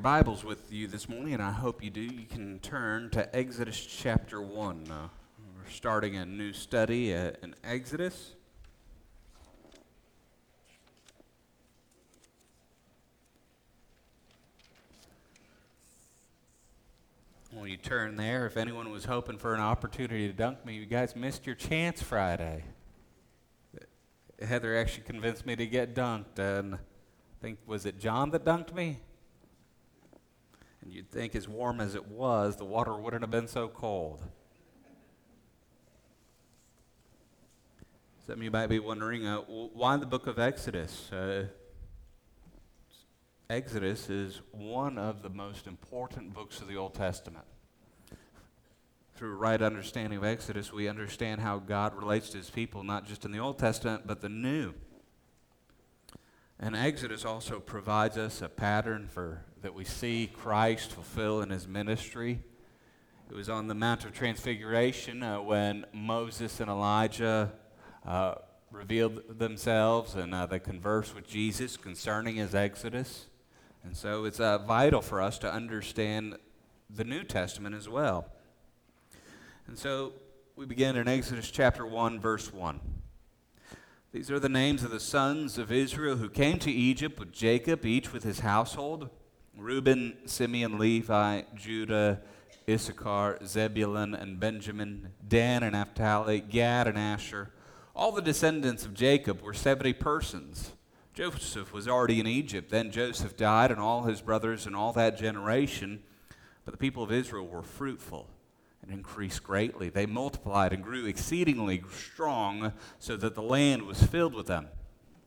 Bibles with you this morning, and I hope you do, you can turn to Exodus chapter 1. We're starting a new study in Exodus. When you turn there, if anyone was hoping for an opportunity to dunk me, you guys missed your chance Friday. Heather actually convinced me to get dunked, and I think, was it John that dunked me? And you'd think as warm as it was, the water wouldn't have been so cold. Some of you might be wondering, why the book of Exodus? Exodus is one of the most important books of the Old Testament. Through a right understanding of Exodus, we understand how God relates to his people, not just in the Old Testament, but the New. And Exodus also provides us a pattern that we see Christ fulfill in his ministry. It was on the Mount of Transfiguration when Moses and Elijah revealed themselves and they conversed with Jesus concerning his Exodus. And so it's vital for us to understand the New Testament as well. And so we begin in Exodus chapter 1, verse 1. These are the names of the sons of Israel who came to Egypt with Jacob, each with his household: Reuben, Simeon, Levi, Judah, Issachar, Zebulun, and Benjamin, Dan and Naphtali, Gad and Asher. All the descendants of Jacob were 70 persons. Joseph was already in Egypt. Then Joseph died, and all his brothers and all that generation. But the people of Israel were fruitful and increased greatly. They multiplied and grew exceedingly strong, so that the land was filled with them.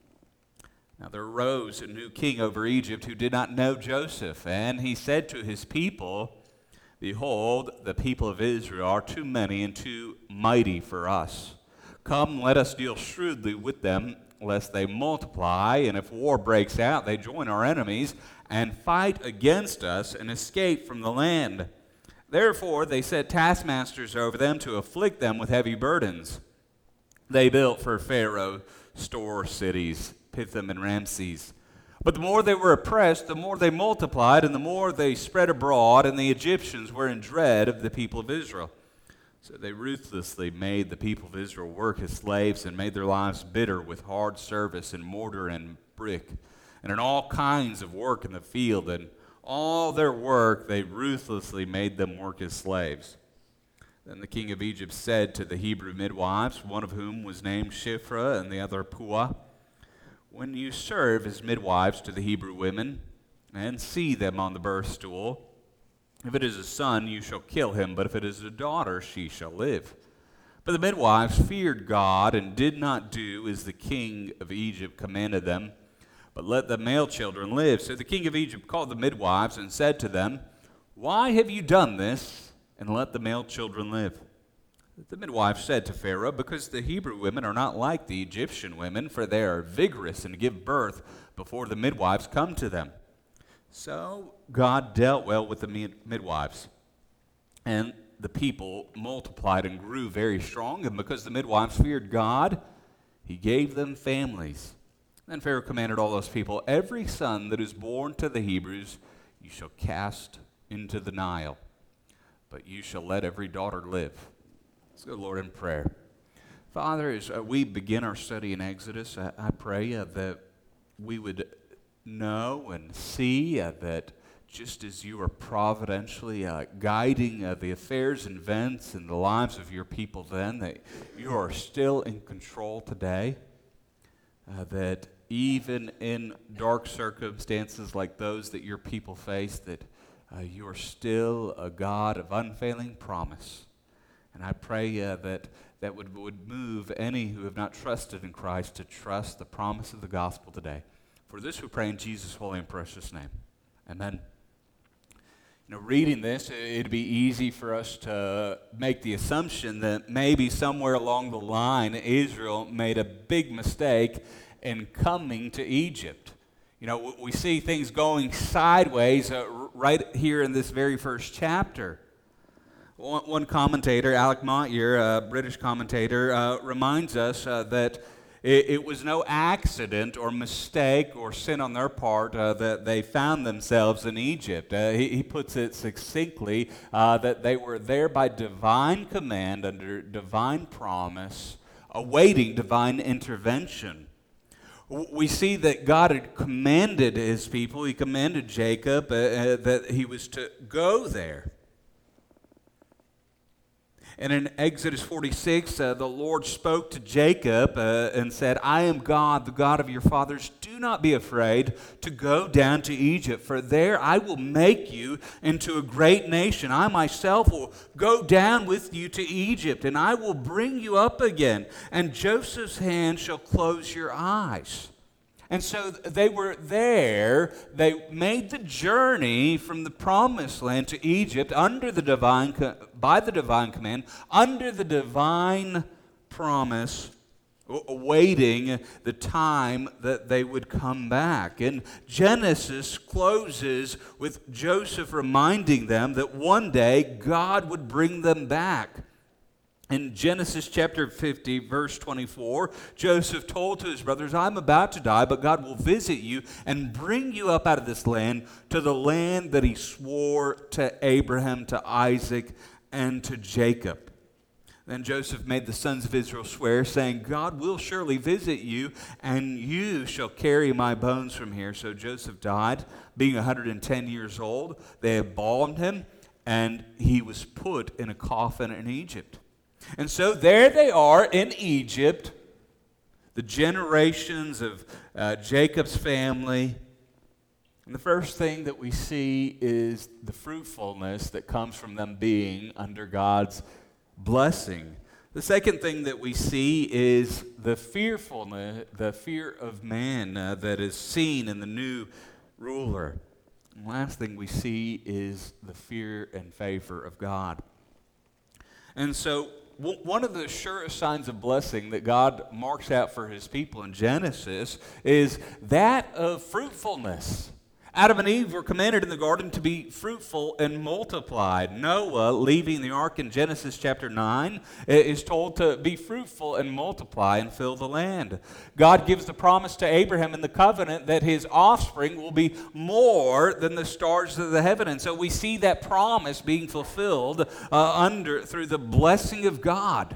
Now there arose a new king over Egypt who did not know Joseph, and he said to his people, "Behold, the people of Israel are too many and too mighty for us. Come, let us deal shrewdly with them, lest they multiply, and if war breaks out, they join our enemies and fight against us and escape from the land." Therefore they set taskmasters over them to afflict them with heavy burdens. They built for Pharaoh store cities, Pithom and Ramses. But the more they were oppressed, the more they multiplied, and the more they spread abroad, and the Egyptians were in dread of the people of Israel. So they ruthlessly made the people of Israel work as slaves and made their lives bitter with hard service in mortar and brick, and in all kinds of work in the field. And all their work they ruthlessly made them work as slaves. Then the king of Egypt said to the Hebrew midwives, one of whom was named Shiphrah and the other Puah, "When you serve as midwives to the Hebrew women and see them on the birth stool, if it is a son, you shall kill him, but if it is a daughter, she shall live." But the midwives feared God and did not do as the king of Egypt commanded them, but let the male children live. So the king of Egypt called the midwives and said to them, "Why have you done this, and let the male children live?" The midwives said to Pharaoh, "Because the Hebrew women are not like the Egyptian women, for they are vigorous and give birth before the midwives come to them." So God dealt well with the midwives, and the people multiplied and grew very strong, and because the midwives feared God, he gave them families. Then Pharaoh commanded all those people, "Every son that is born to the Hebrews you shall cast into the Nile, but you shall let every daughter live." Let's go, Lord, in prayer. Father, as we begin our study in Exodus, I pray that we would know and see that just as you are providentially guiding the affairs and events and the lives of your people then, that you are still in control today, that even in dark circumstances like those that your people face, that you are still a God of unfailing promise. And I pray that would move any who have not trusted in Christ to trust the promise of the gospel today. For this we pray in Jesus' holy and precious name. Amen. Reading this, it'd be easy for us to make the assumption that maybe somewhere along the line, Israel made a big mistake in coming to Egypt. We see things going sideways right here in this very first chapter. One commentator, Alec Motyer, a British commentator, reminds us that It was no accident or mistake or sin on their part that they found themselves in Egypt. He puts it succinctly that they were there by divine command, under divine promise, awaiting divine intervention. We see that God had commanded his people, he commanded Jacob that he was to go there. And in Exodus 46, the Lord spoke to Jacob and said, I am God, the God of your fathers. Do not be afraid to go down to Egypt, for there I will make you into a great nation. I myself will go down with you to Egypt, and I will bring you up again, and Joseph's hand shall close your eyes. And so they were there. They made the journey from the promised land to Egypt under the by the divine command, under the divine promise, awaiting the time that they would come back. And Genesis closes with Joseph reminding them that one day God would bring them back. In Genesis chapter 50, verse 24, Joseph told to his brothers, I'm about to die, but God will visit you and bring you up out of this land to the land that he swore to Abraham, to Isaac, and to Jacob. Then Joseph made the sons of Israel swear, saying, God will surely visit you, and you shall carry my bones from here. So Joseph died, being 110 years old. They embalmed him, and he was put in a coffin in Egypt. And so there they are in Egypt, the generations of Jacob's family. And the first thing that we see is the fruitfulness that comes from them being under God's blessing. The second thing that we see is the fearfulness, the fear of man that is seen in the new ruler. And the last thing we see is the fear and favor of God. And so one of the surest signs of blessing that God marks out for his people in Genesis is that of fruitfulness. Adam and Eve were commanded in the garden to be fruitful and multiplied. Noah, leaving the ark in Genesis chapter 9, is told to be fruitful and multiply and fill the land. God gives the promise to Abraham in the covenant that his offspring will be more than the stars of the heaven. And so we see that promise being fulfilled through the blessing of God.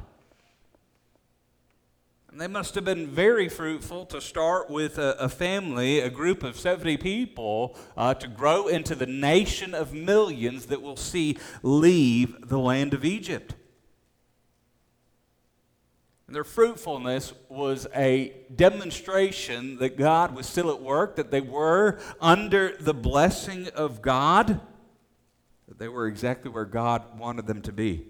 And they must have been very fruitful to start with a family, a group of 70 people, to grow into the nation of millions that we'll see leave the land of Egypt. And their fruitfulness was a demonstration that God was still at work, that they were under the blessing of God, that they were exactly where God wanted them to be.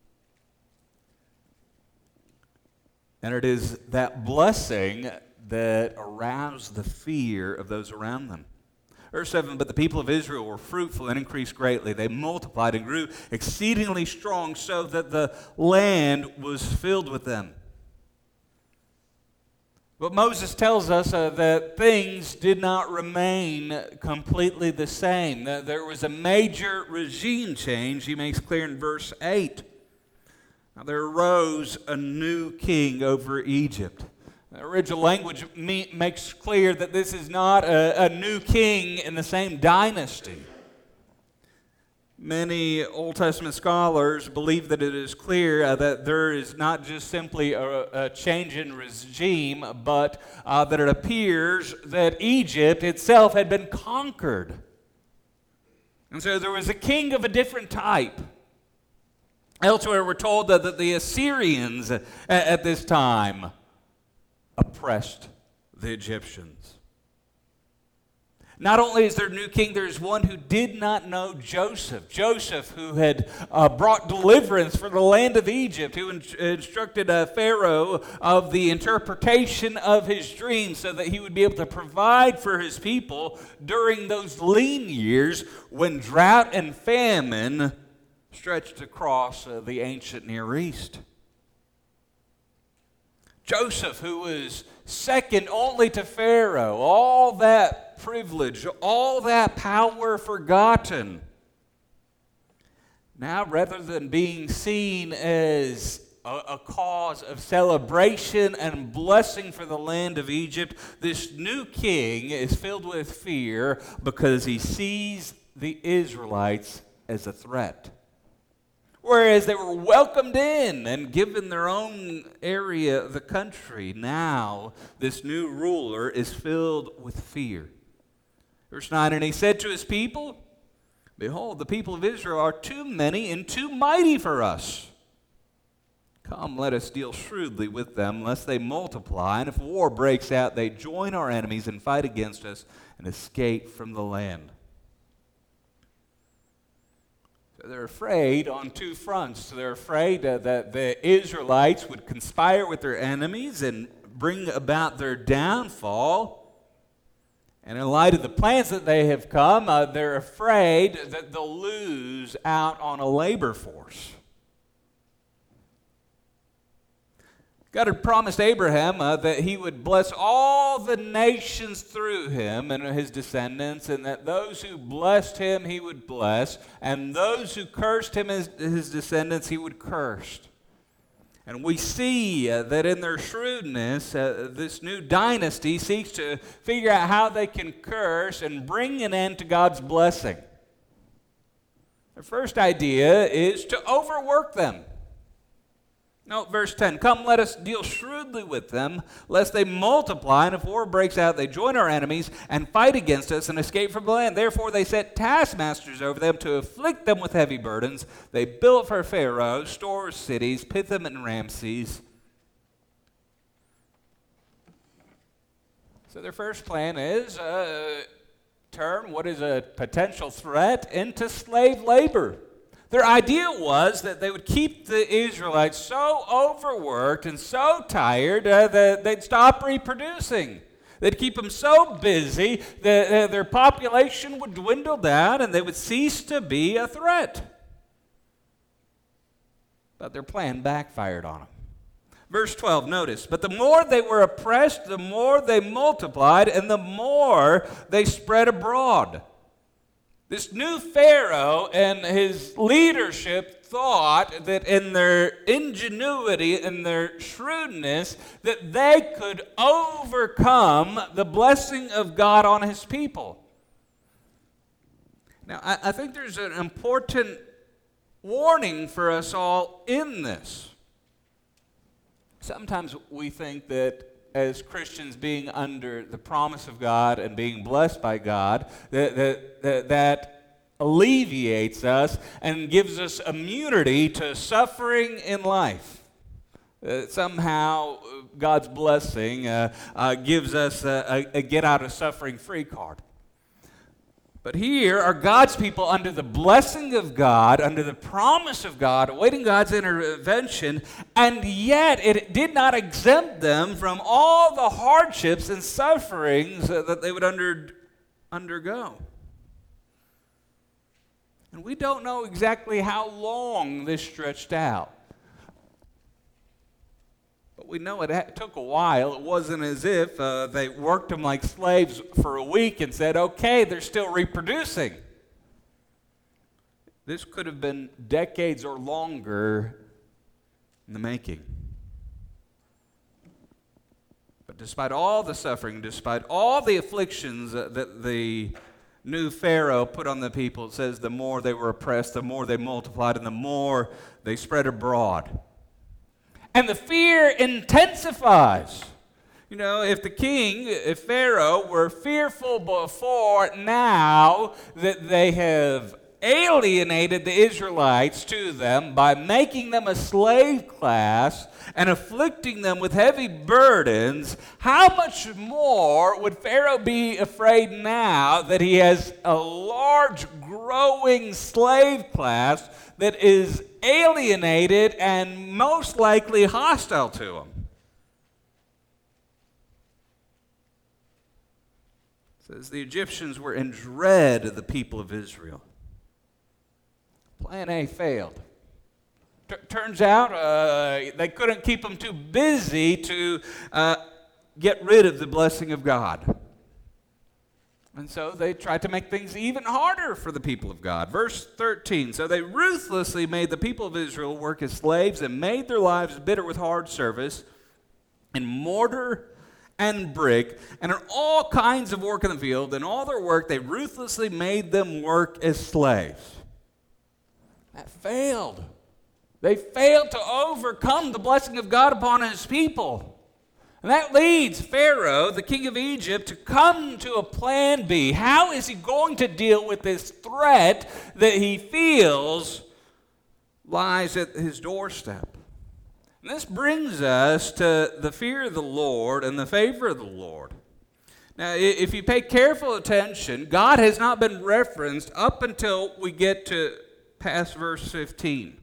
And it is that blessing that aroused the fear of those around them. Verse 7, but the people of Israel were fruitful and increased greatly. They multiplied and grew exceedingly strong, so that the land was filled with them. But Moses tells us that things did not remain completely the same. That there was a major regime change, he makes clear in verse 8. Now, there arose a new king over Egypt. The original language makes clear that this is not a new king in the same dynasty. Many Old Testament scholars believe that it is clear that there is not just simply a change in regime, but that it appears that Egypt itself had been conquered. And so there was a king of a different type. Elsewhere, we're told that the Assyrians at this time oppressed the Egyptians. Not only is there a new king, there's one who did not know Joseph. Joseph, who had brought deliverance for the land of Egypt, who instructed Pharaoh of the interpretation of his dreams so that he would be able to provide for his people during those lean years when drought and famine stretched across the ancient Near East. Joseph, who was second only to Pharaoh, all that privilege, all that power forgotten. Now, rather than being seen as a cause of celebration and blessing for the land of Egypt, this new king is filled with fear because he sees the Israelites as a threat. Whereas they were welcomed in and given their own area of the country, now this new ruler is filled with fear. Verse 9, and he said to his people, behold, the people of Israel are too many and too mighty for us. Come, let us deal shrewdly with them, lest they multiply, and if war breaks out, they join our enemies and fight against us and escape from the land. So they're afraid on two fronts. They're afraid that the Israelites would conspire with their enemies and bring about their downfall. And in light of the plans that they have come, they're afraid that they'll lose out on a labor force. God had promised Abraham that he would bless all the nations through him and his descendants, and that those who blessed him he would bless, and those who cursed him as his descendants he would curse. And we see that in their shrewdness, this new dynasty seeks to figure out how they can curse and bring an end to God's blessing. The first idea is to overwork them. Note verse 10, come let us deal shrewdly with them, lest they multiply, and if war breaks out, they join our enemies and fight against us and escape from the land. Therefore they set taskmasters over them to afflict them with heavy burdens. They built for Pharaoh store cities, Pithom and Ramses. So their first plan is turn what is a potential threat into slave labor. Their idea was that they would keep the Israelites so overworked and so tired that they'd stop reproducing. They'd keep them so busy that their population would dwindle down and they would cease to be a threat. But their plan backfired on them. Verse 12, notice, but the more they were oppressed, the more they multiplied, and the more they spread abroad. This new Pharaoh and his leadership thought that in their ingenuity and their shrewdness that they could overcome the blessing of God on his people. Now, I think there's an important warning for us all in this. Sometimes we think that as Christians being under the promise of God and being blessed by God, that alleviates us and gives us immunity to suffering in life. Somehow God's blessing gives us a get-out-of-suffering-free card. But here are God's people under the blessing of God, under the promise of God, awaiting God's intervention, and yet it did not exempt them from all the hardships and sufferings that they would undergo. And we don't know exactly how long this stretched out. But we know it took a while. It wasn't as if they worked them like slaves for a week and said, okay, they're still reproducing. This could have been decades or longer in the making. But despite all the suffering, despite all the afflictions that the new Pharaoh put on the people, it says the more they were oppressed, the more they multiplied, and the more they spread abroad. And the fear intensifies. You know, if Pharaoh were fearful before, now that they have alienated the Israelites to them by making them a slave class and afflicting them with heavy burdens, how much more would Pharaoh be afraid now that he has a large growing slave class that is alienated and most likely hostile to him? It says the Egyptians were in dread of the people of Israel. Plan A failed. Turns out they couldn't keep them too busy to get rid of the blessing of God. And so they tried to make things even harder for the people of God. Verse 13, so they ruthlessly made the people of Israel work as slaves and made their lives bitter with hard service in mortar and brick and in all kinds of work in the field. In all their work, they ruthlessly made them work as slaves. That failed. They failed to overcome the blessing of God upon his people. And that leads Pharaoh, the king of Egypt, to come to a plan B. How is he going to deal with this threat that he feels lies at his doorstep? And this brings us to the fear of the Lord and the favor of the Lord. Now, if you pay careful attention, God has not been referenced up until we get to past verse 15.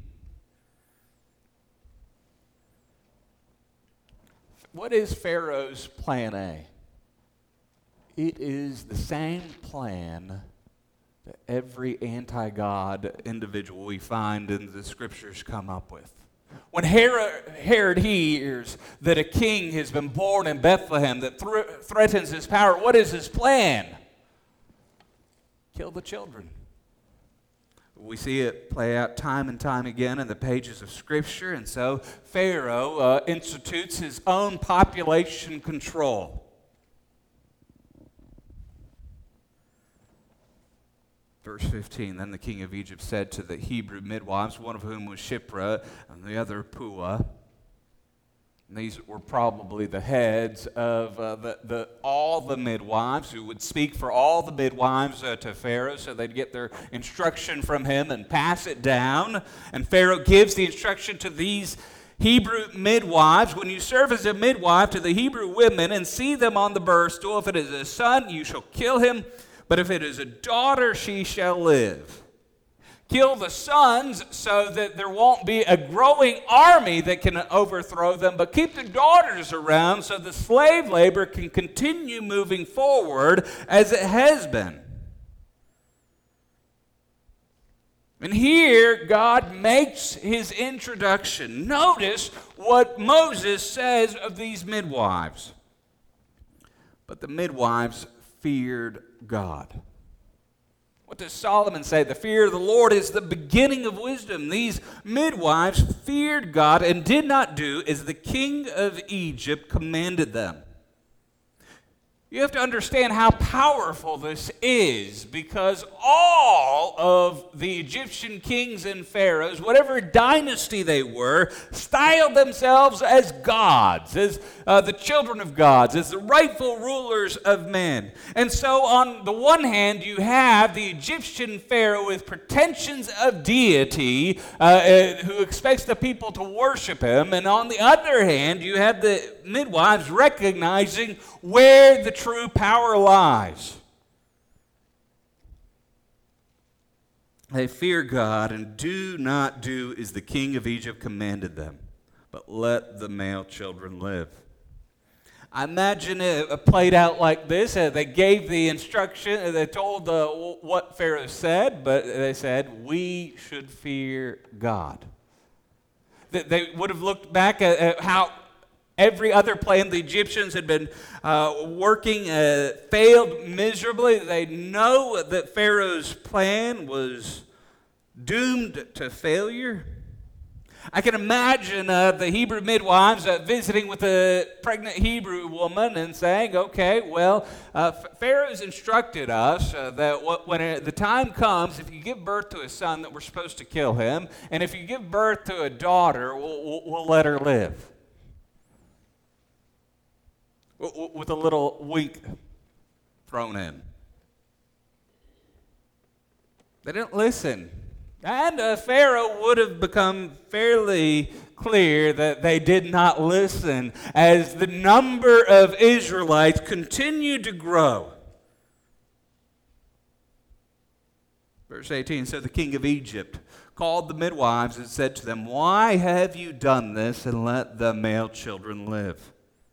What is Pharaoh's plan A? It is the same plan that every anti-God individual we find in the scriptures come up with. When Herod hears that a king has been born in Bethlehem that threatens his power, what is his plan? Kill the children. We see it play out time and time again in the pages of Scripture, and so Pharaoh institutes his own population control. Verse 15, then the king of Egypt said to the Hebrew midwives, one of whom was Shiphrah and the other Puah. And these were probably the heads of all the midwives who would speak for all the midwives to Pharaoh, so they'd get their instruction from him and pass it down. And Pharaoh gives the instruction to these Hebrew midwives: when you serve as a midwife to the Hebrew women and see them on the birth stool, if it is a son, you shall kill him, but if it is a daughter, she shall live. Kill the sons so that there won't be a growing army that can overthrow them, but keep the daughters around so the slave labor can continue moving forward as it has been. And here God makes his introduction. Notice what Moses says of these midwives. But the midwives feared God. What does Solomon say? The fear of the Lord is the beginning of wisdom. These midwives feared God and did not do as the king of Egypt commanded them. You have to understand how powerful this is, because all of the Egyptian kings and pharaohs, whatever dynasty they were, styled themselves as gods, as the children of gods, as the rightful rulers of men. And so on the one hand, you have the Egyptian pharaoh with pretensions of deity who expects the people to worship him. And on the other hand, you have the midwives recognizing where the true power lies. They fear God and do not do as the king of Egypt commanded them, but let the male children live. I imagine it played out like this. They gave the instruction, they told what Pharaoh said, but they said, we should fear God. They would have looked back at how every other plan the Egyptians had been working failed miserably. They know that Pharaoh's plan was doomed to failure. I can imagine the Hebrew midwives visiting with a pregnant Hebrew woman and saying, okay, well, Pharaoh's instructed us that when the time comes, if you give birth to a son, that we're supposed to kill him, and if you give birth to a daughter, we'll let her live. With a little wink thrown in. They didn't listen. And Pharaoh would have become fairly clear that they did not listen as the number of Israelites continued to grow. Verse 18, so the king of Egypt called the midwives and said to them, why have you done this, and let the male children live?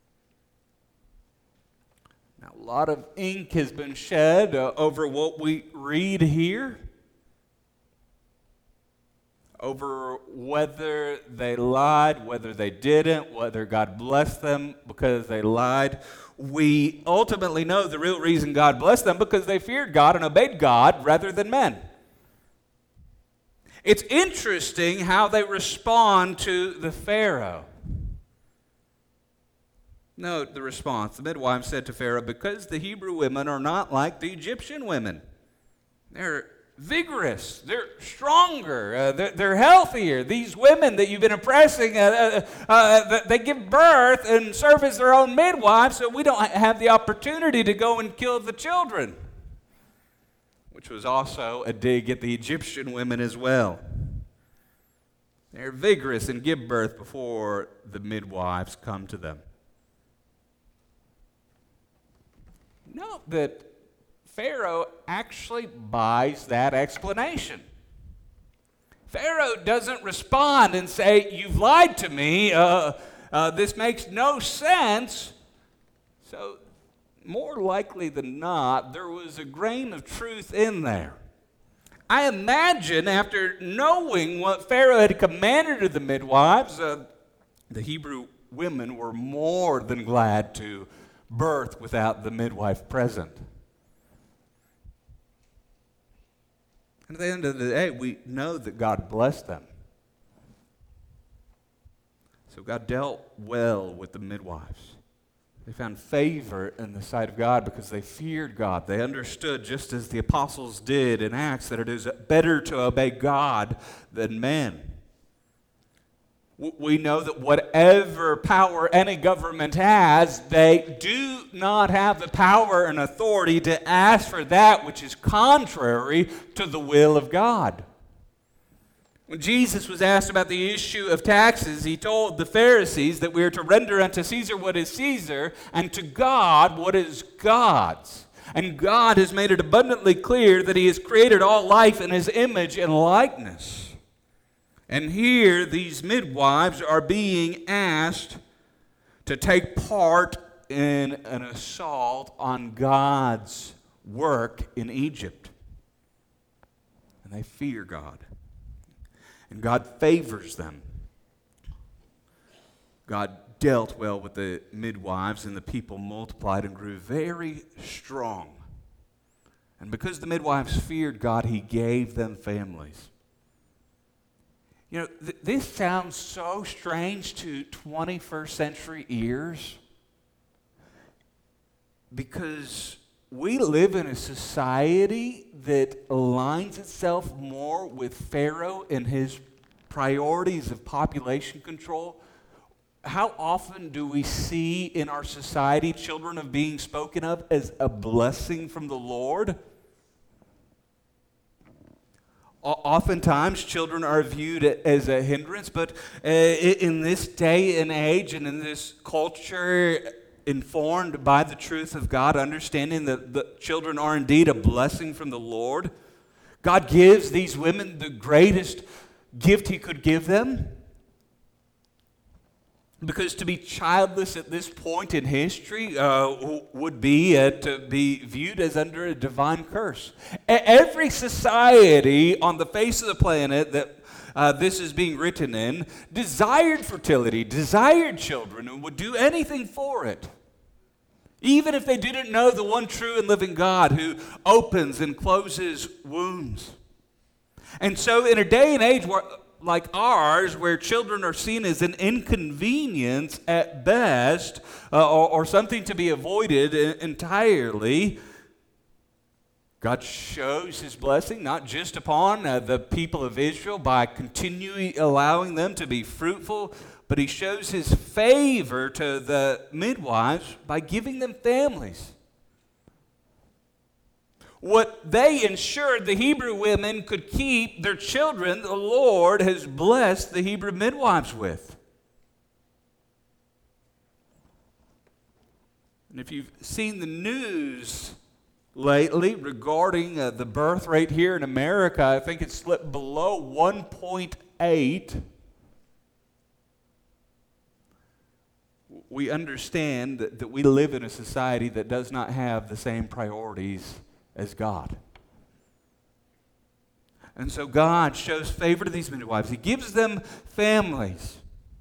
Now, a lot of ink has been shed over what we read here. over whether they lied, whether they didn't, whether God blessed them because they lied. We ultimately know the real reason God blessed them because they feared God and obeyed God rather than men. It's interesting how they respond to the Pharaoh. Note the response. The midwife said to Pharaoh, "Because the Hebrew women are not like the Egyptian women. They're vigorous, they're stronger, they're healthier. These women that you've been oppressing, they give birth and serve as their own midwives, so we don't have the opportunity to go and kill the children." Which was also a dig at the Egyptian women as well. They're vigorous and give birth before the midwives come to them. Note that Pharaoh actually buys that explanation. Pharaoh doesn't respond and say, "You've lied to me, this makes no sense." So, more likely than not, there was a grain of truth in there. I imagine after knowing what Pharaoh had commanded of the midwives, the Hebrew women were more than glad to birth without the midwife present. And at the end of the day, we know that God blessed them. So God dealt well with the midwives. They found favor in the sight of God because they feared God. They understood, just as the apostles did in Acts, that it is better to obey God than men. We know that whatever power any government has, they do not have the power and authority to ask for that which is contrary to the will of God. When Jesus was asked about the issue of taxes, he told the Pharisees that we are to render unto Caesar what is Caesar, and to God what is God's. And God has made it abundantly clear that he has created all life in his image and likeness. And here, these midwives are being asked to take part in an assault on God's work in Egypt. And they fear God. And God favors them. God dealt well with the midwives, and the people multiplied and grew very strong. And because the midwives feared God, he gave them families. You know, this sounds so strange to 21st century ears because we live in a society that aligns itself more with Pharaoh and his priorities of population control. How often do we see in our society children of being spoken of as a blessing from the Lord? Oftentimes, children are viewed as a hindrance, but in this day and age and in this culture informed by the truth of God, understanding that the children are indeed a blessing from the Lord, God gives these women the greatest gift he could give them. Because to be childless at this point in history would be to be viewed as under a divine curse. Every society on the face of the planet that this is being written in desired fertility, desired children, and would do anything for it. Even if they didn't know the one true and living God who opens and closes wombs. And so in a day and age like ours, where children are seen as an inconvenience at best, or something to be avoided entirely, God shows his blessing not just upon the people of Israel by continually allowing them to be fruitful, but he shows his favor to the midwives by giving them families. What they ensured the Hebrew women could keep their children, the Lord has blessed the Hebrew midwives with. And if you've seen the news lately regarding the birth rate here in America, I think it slipped below 1.8. We understand that we live in a society that does not have the same priorities as God. And so God shows favor to these midwives. He gives them families.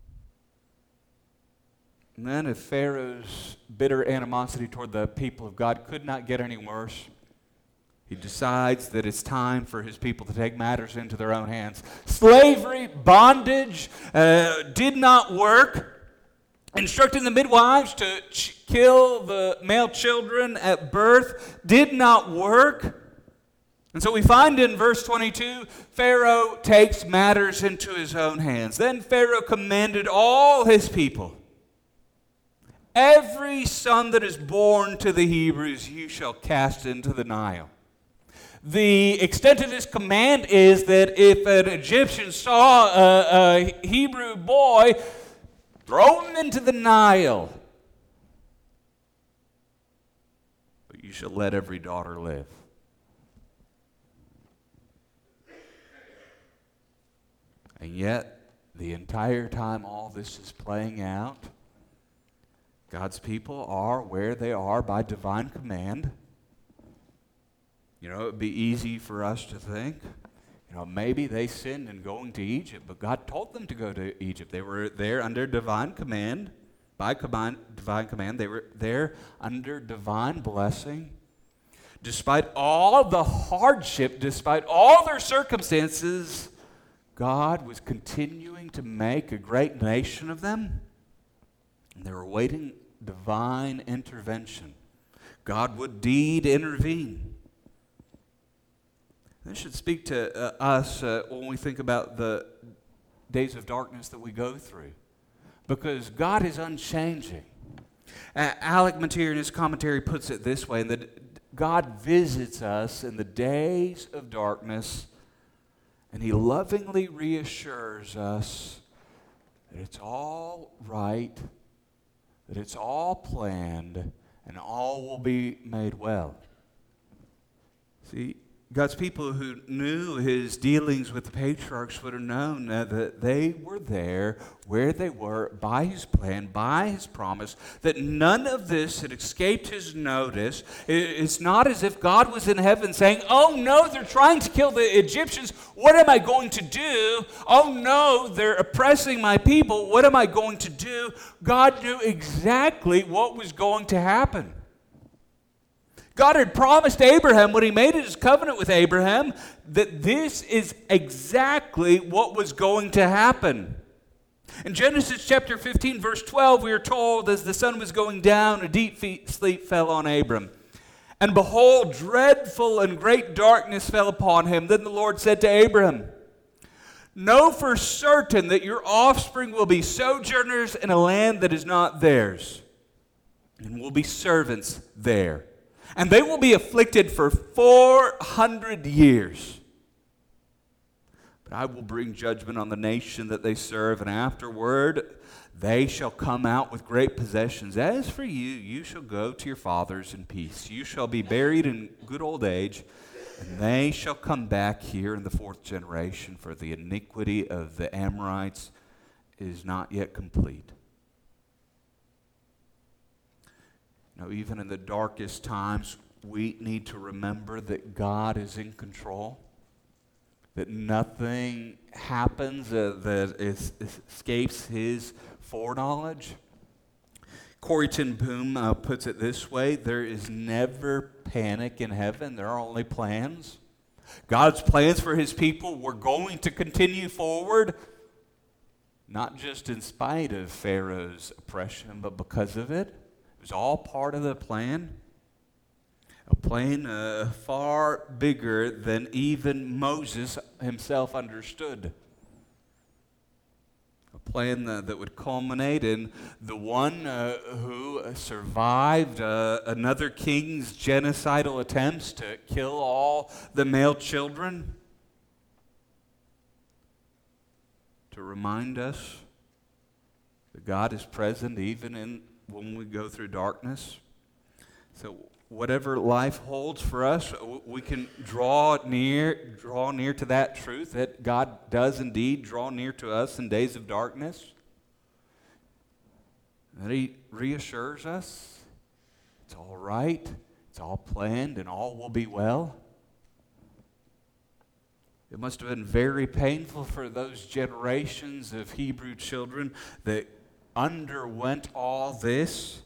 And then if Pharaoh's bitter animosity toward the people of God could not get any worse, he decides that it's time for his people to take matters into their own hands. Slavery, bondage did not work. Instructing the midwives to kill the male children at birth did not work. And so we find in verse 22, Pharaoh takes matters into his own hands. Then Pharaoh commanded all his people, every son that is born to the Hebrews you shall cast into the Nile. The extent of this command is that if an Egyptian saw a Hebrew boy, throw him into the Nile. But you shall let every daughter live. And yet, the entire time all this is playing out, God's people are where they are by divine command. You know, it would be easy for us to think, maybe they sinned in going to Egypt, but God told them to go to Egypt. They were there under divine command. By divine command, they were there under divine blessing. Despite all the hardship, despite all their circumstances, God was continuing to make a great nation of them. And they were awaiting divine intervention. God would indeed intervene. This should speak to us when we think about the days of darkness that we go through, because God is unchanging. Alec Motyer in his commentary puts it this way, that God visits us in the days of darkness, and he lovingly reassures us that it's all right, that it's all planned, and all will be made well. See, God's people who knew his dealings with the patriarchs would have known that they were there where they were by his plan, by his promise, that none of this had escaped his notice. It's not as if God was in heaven saying, oh no, they're trying to kill the Egyptians. What am I going to do? Oh no, they're oppressing my people. What am I going to do? God knew exactly what was going to happen. God had promised Abraham when he made his covenant with Abraham that this is exactly what was going to happen. In Genesis chapter 15, verse 12, we are told, as the sun was going down, a deep sleep fell on Abram. And behold, dreadful and great darkness fell upon him. Then the Lord said to Abraham, know for certain that your offspring will be sojourners in a land that is not theirs, and will be servants there. And they will be afflicted for 400 years. But I will bring judgment on the nation that they serve, and afterward they shall come out with great possessions. As for you, you shall go to your fathers in peace. You shall be buried in good old age, and they shall come back here in the fourth generation, for the iniquity of the Amorites is not yet complete. Even in the darkest times, we need to remember that God is in control, that nothing happens that escapes his foreknowledge. Corrie ten Boom puts it this way: there is never panic in heaven, there are only plans. God's plans for his people were going to continue forward, not just in spite of Pharaoh's oppression, but because of it. It was all part of the plan, a plan far bigger than even Moses himself understood. A plan that would culminate in the one who survived another king's genocidal attempts to kill all the male children, to remind us that God is present even when we go through darkness. So whatever life holds for us, we can draw near to that truth that God does indeed draw near to us in days of darkness. That he reassures us it's all right, it's all planned, and all will be well. It must have been very painful for those generations of Hebrew children that underwent all this.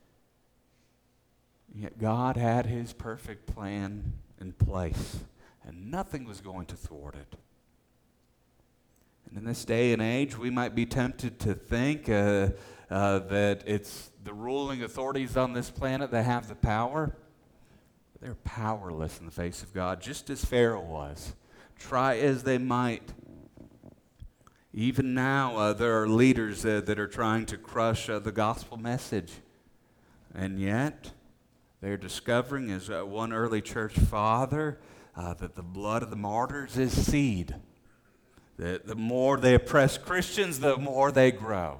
Yet God had his perfect plan in place, and nothing was going to thwart it. And in this day and age, we might be tempted to think that it's the ruling authorities on this planet that have the power. But they're powerless in the face of God, just as Pharaoh was. Try as they might. Even now, there are leaders that are trying to crush the gospel message. And yet, they're discovering, as one early church father, that the blood of the martyrs is seed. That the more they oppress Christians, the more they grow.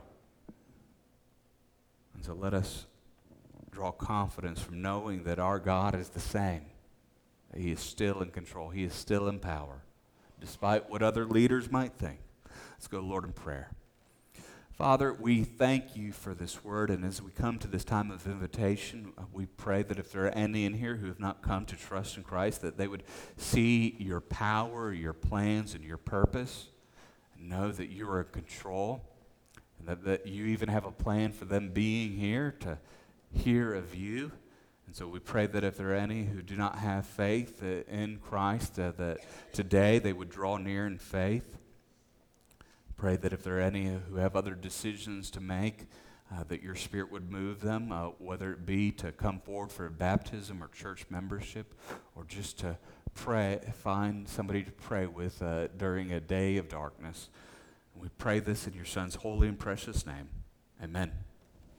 And so let us draw confidence from knowing that our God is the same. He is still in control. He is still in power, despite what other leaders might think. Let's go to the Lord in prayer. Father, we thank you for this word, and as we come to this time of invitation, we pray that if there are any in here who have not come to trust in Christ, that they would see your power, your plans, and your purpose, and know that you are in control, and that you even have a plan for them being here to hear of you. And so we pray that if there are any who do not have faith in Christ, that today they would draw near in faith. Pray that if there are any who have other decisions to make, that your Spirit would move them, whether it be to come forward for baptism or church membership, or just to pray, find somebody to pray with during a day of darkness. And we pray this in your Son's holy and precious name. Amen.